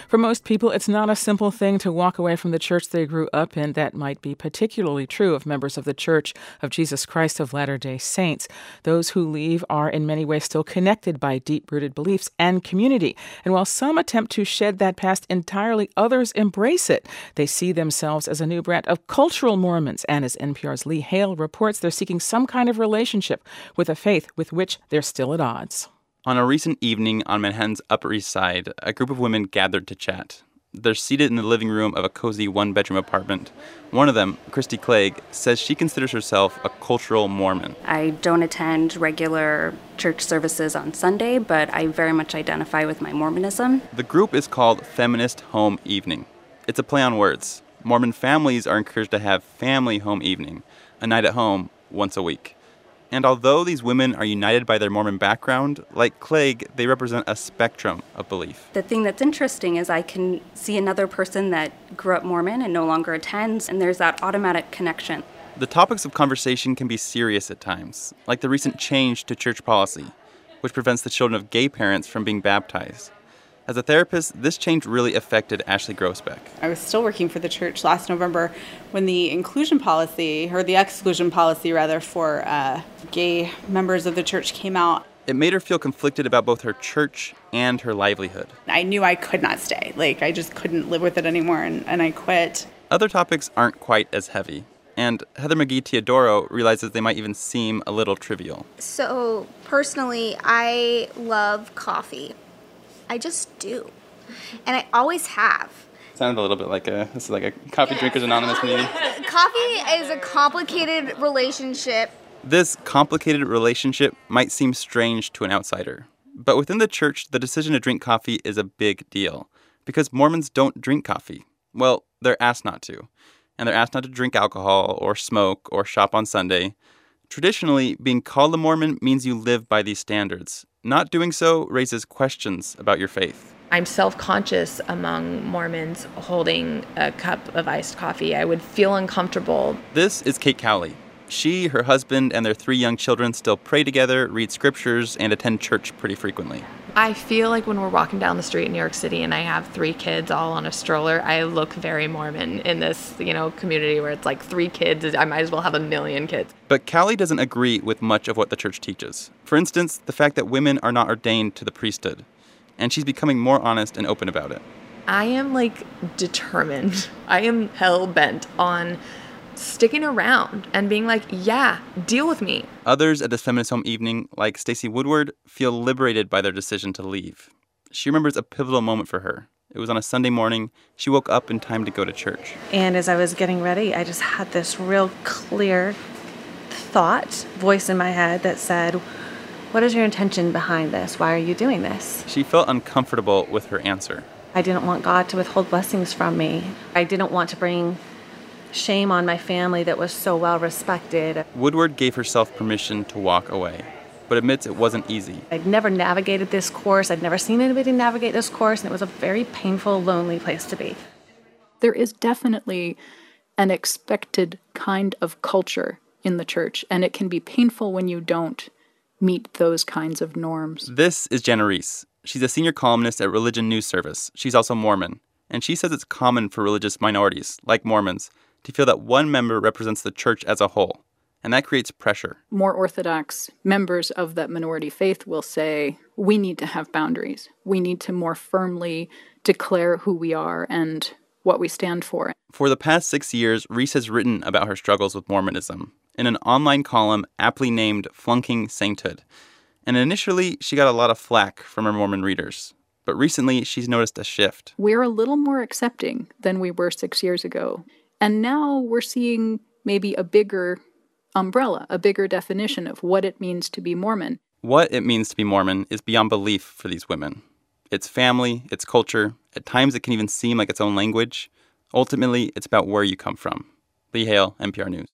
For most people, it's not a simple thing to walk away from the church they grew up in. That might be particularly true of members of the Church of Jesus Christ of Latter-day Saints. Those who leave are in many ways still connected by deep-rooted beliefs and community. And while some attempt to shed that past entirely, others embrace it. They see themselves as a new brand of cultural Mormons. And as NPR's Lee Hale reports, they're seeking some kind of relationship with a faith with which they're still at odds. On a recent evening on Manhattan's Upper East Side, a group of women gathered to chat. They're seated in the living room of a cozy one-bedroom apartment. One of them, Christy Clegg, says she considers herself a cultural Mormon. I don't attend regular church services on Sunday, but I very much identify with my Mormonism. The group is called Feminist Home Evening. It's a play on words. Mormon families are encouraged to have family home evening, a night at home, once a week. And although these women are united by their Mormon background, like Clegg, they represent a spectrum of belief. The thing that's interesting is I can see another person that grew up Mormon and no longer attends, and there's that automatic connection. The topics of conversation can be serious at times, like the recent change to church policy, which prevents the children of gay parents from being baptized. As a therapist, this change really affected Ashley Grossbeck. I was still working for the church last November when the exclusion policy for gay members of the church came out. It made her feel conflicted about both her church and her livelihood. I knew I could not stay. I just couldn't live with it anymore, and I quit. Other topics aren't quite as heavy. And Heather McGee Teodoro realizes they might even seem a little trivial. So, personally, I love coffee. I just do. And I always have. Sounded a little bit like this is like a Coffee Drinkers Anonymous meeting. Coffee is a complicated relationship. This complicated relationship might seem strange to an outsider. But within the church, the decision to drink coffee is a big deal. Because Mormons don't drink coffee. Well, they're asked not to. And they're asked not to drink alcohol or smoke or shop on Sunday. Traditionally, being called a Mormon means you live by these standards. Not doing so raises questions about your faith. I'm self-conscious among Mormons holding a cup of iced coffee. I would feel uncomfortable. This is Kate Cowley. She, her husband, and their 3 young children still pray together, read scriptures, and attend church pretty frequently. I feel like when we're walking down the street in New York City and I have 3 kids all on a stroller, I look very Mormon in this, community where it's like 3 kids. I might as well have 1,000,000 kids. But Cowley doesn't agree with much of what the church teaches. For instance, the fact that women are not ordained to the priesthood. And she's becoming more honest and open about it. I am, determined. I am hell-bent on sticking around and being like, yeah, deal with me. Others at this feminist home evening, like Stacey Woodward, feel liberated by their decision to leave. She remembers a pivotal moment for her. It was on a Sunday morning. She woke up in time to go to church. And as I was getting ready, I just had this real clear voice in my head that said, what is your intention behind this? Why are you doing this? She felt uncomfortable with her answer. I didn't want God to withhold blessings from me. I didn't want to bring shame on my family that was so well respected. Woodward gave herself permission to walk away, but admits it wasn't easy. I'd never navigated this course. I'd never seen anybody navigate this course, and it was a very painful, lonely place to be. There is definitely an expected kind of culture in the church, and it can be painful when you don't meet those kinds of norms. This is Jenna Reese. She's a senior columnist at Religion News Service. She's also Mormon, and she says it's common for religious minorities, like Mormons, to feel that one member represents the church as a whole, and that creates pressure. More orthodox members of that minority faith will say, we need to have boundaries. We need to more firmly declare who we are and what we stand for. For the past 6 years, Reese has written about her struggles with Mormonism in an online column aptly named Flunking Sainthood. And initially, she got a lot of flack from her Mormon readers. But recently, she's noticed a shift. We're a little more accepting than we were 6 years ago. And now we're seeing maybe a bigger umbrella, a bigger definition of what it means to be Mormon. What it means to be Mormon is beyond belief for these women. It's family, it's culture. At times it can even seem like its own language. Ultimately, it's about where you come from. Lee Hale, NPR News.